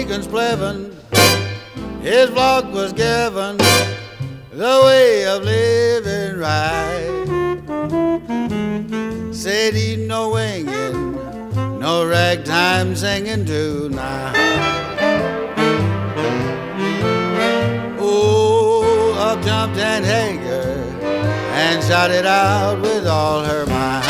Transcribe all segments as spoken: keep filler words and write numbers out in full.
Deacon Splevin, his flock was given the way of living right. Said he no winging, no ragtime singing tonight. Oh, up jumped Aunt Hager and shouted out with all her might.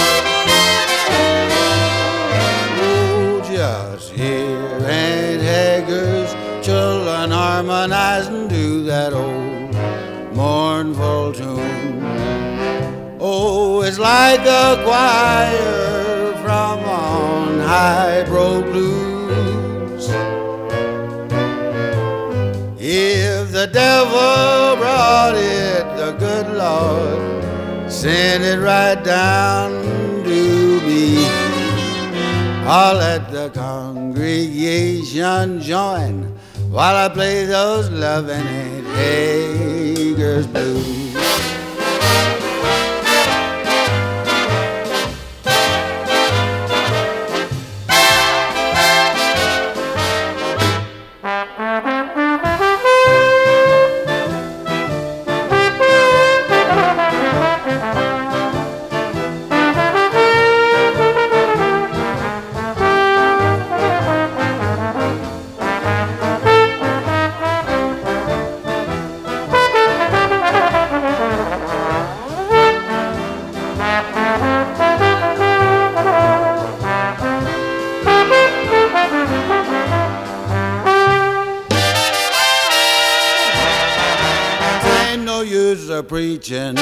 Oh, just hear Aunt Hager's children harmonizing to that old mournful tune. Oh, it's like a choir from on high broke blues. If the devil brought it, the good Lord sent it right down to me. I'll let the congregation join while I play those loving Aunt Hager's blues. Use of preaching,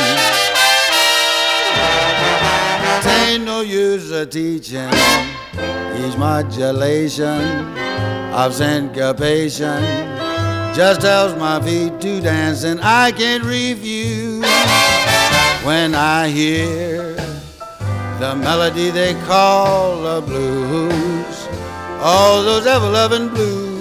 tain't no use of teaching. Each modulation of syncopation just tells my feet to dance, and I can't refuse when I hear the melody they call the blues. All those ever-loving blues.